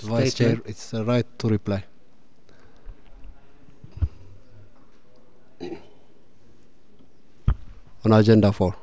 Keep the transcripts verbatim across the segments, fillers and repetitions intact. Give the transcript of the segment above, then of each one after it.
Vice Chair, statement. it's the right to reply. On agenda four.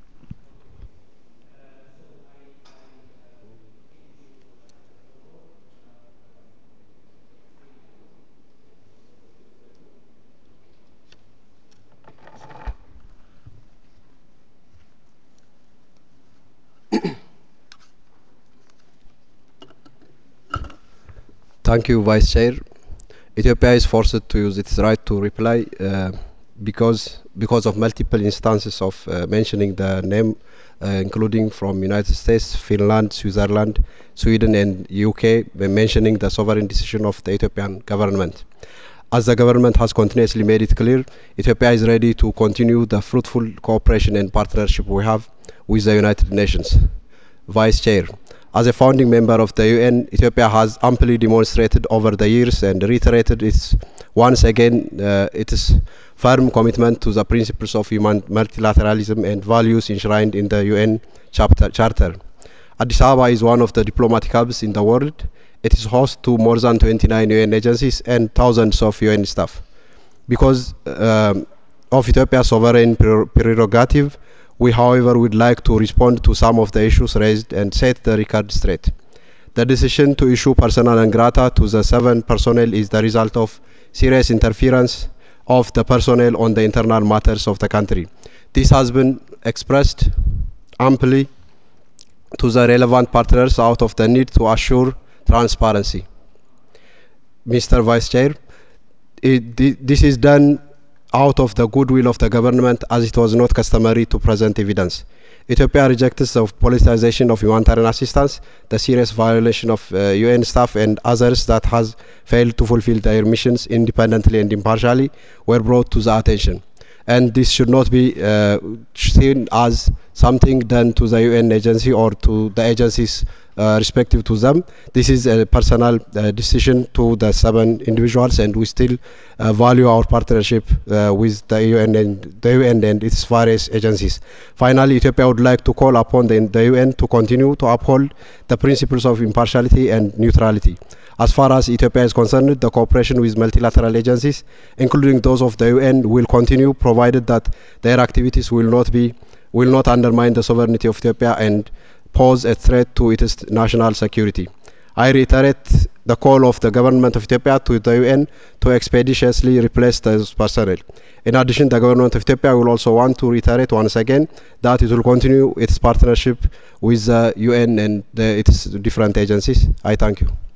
Thank you, Vice Chair. Ethiopia is forced to use its right to reply uh, because because of multiple instances of uh, mentioning the name, uh, including from United States, Finland, Switzerland, Sweden, and U K, mentioning the sovereign decision of the Ethiopian government. As the government has continuously made it clear, Ethiopia is ready to continue the fruitful cooperation and partnership we have with the United Nations. Vice Chair, as a founding member of the U N, Ethiopia has amply demonstrated over the years and reiterated its once again uh, its firm commitment to the principles of human multilateralism and values enshrined in the U N chapter, Charter. Addis Ababa is one of the diplomatic hubs in the world. It is host to more than twenty-nine U N agencies and thousands of U N staff. Because um, of Ethiopia's sovereign prerogative, we, however, would like to respond to some of the issues raised and set the record straight. The decision to issue persona non grata to the seven personnel is the result of serious interference of the personnel on the internal matters of the country. This has been expressed amply to the relevant partners out of the need to assure transparency. Mister Vice Chair, it, this is done out of the goodwill of the government as it was not customary to present evidence. Ethiopia rejects the politicization of humanitarian assistance, the serious violation of uh, U N staff and others that has failed to fulfill their missions independently and impartially were brought to the attention. And this should not be uh, seen as something done to the U N agency or to the agencies uh, respective to them. This is a personal uh, decision to the seven individuals, and we still uh, value our partnership uh, with the U N and the U N and its various agencies. Finally, Ethiopia would like to call upon the, the U N to continue to uphold the principles of impartiality and neutrality. As far as Ethiopia is concerned, the cooperation with multilateral agencies, including those of the U N, will continue provided that their activities will not be will not undermine the sovereignty of Ethiopia and pose a threat to its national security. I reiterate the call of the government of Ethiopia to the U N to expeditiously replace those personnel. In addition, the government of Ethiopia will also want to reiterate once again that it will continue its partnership with the U N and the, its different agencies. I thank you.